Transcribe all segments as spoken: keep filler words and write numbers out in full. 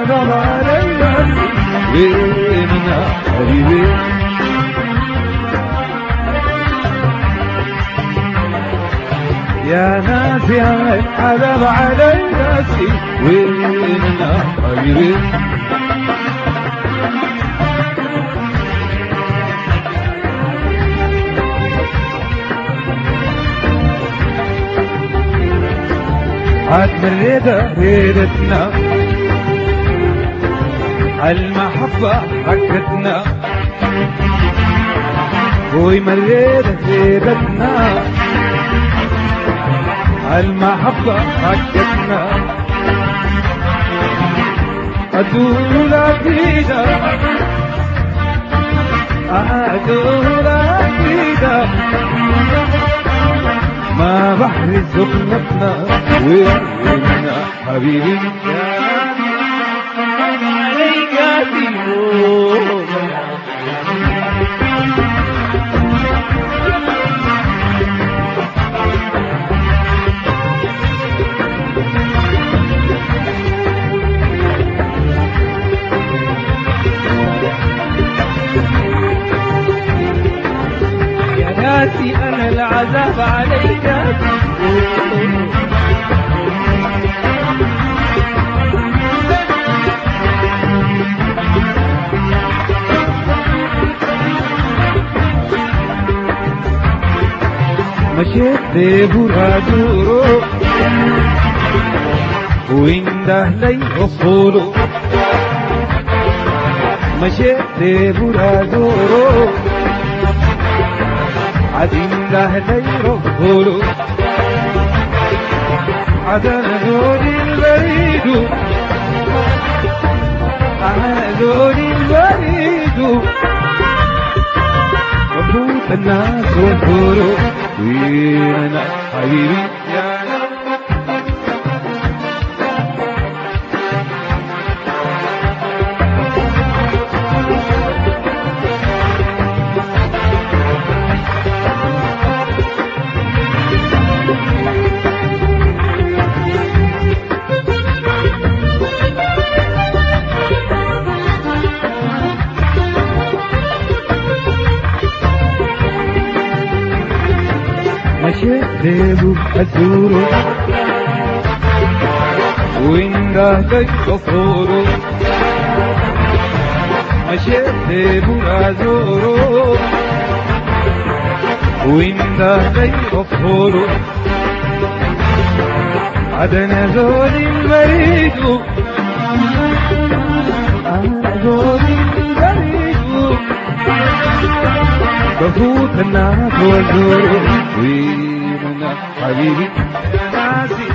عذب علينا ويننا حبيبي يا ناس يا عذب علينا ويننا حبيبي عاد من ريدة ريدتنا المحبة حقتنا وي من ريدة ريدتنا المحبة حقتنا أدول أكيدة أدول أكيدة ما بحر سخنتنا ويننا حبيبي عليك اليوم يا ناسي أنا العذاب عليك مشيت برادورو وعنده لي أصوله مشيت برادورو عنده لي أصوله عدن ذولي البريد ذولي البريد وفوت الناس والفروق ويننا حبيبي يا مشيت ذيبو أزوره وعنده لي أصوله مشيت ذيبو أزوره وعنده لي أصوله عدن زولي المريد زولي المريد بفوت الناس والزور ويننا حبيبي يا ناسي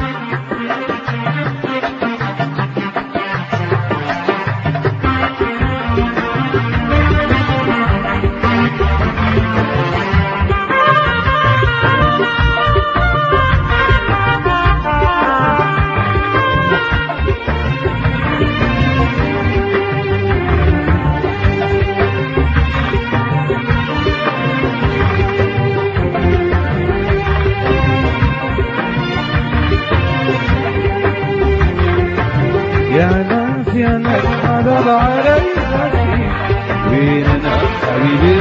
يا ناس يا ناس عذب علينا ويننا حبيبي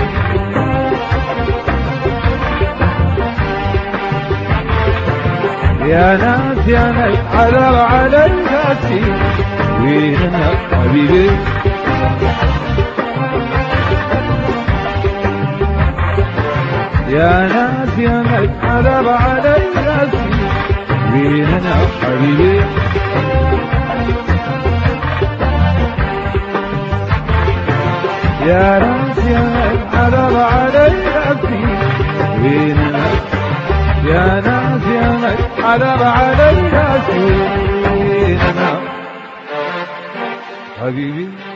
يا ناس يا ناس عذب علينا ويننا حبيبي يا ناس يا ناس عذب علينا ويننا حبيبي يا ناس يا ناس عذب علينا ويننا يا ناس يا ناس عذب علينا ويننا حبيبي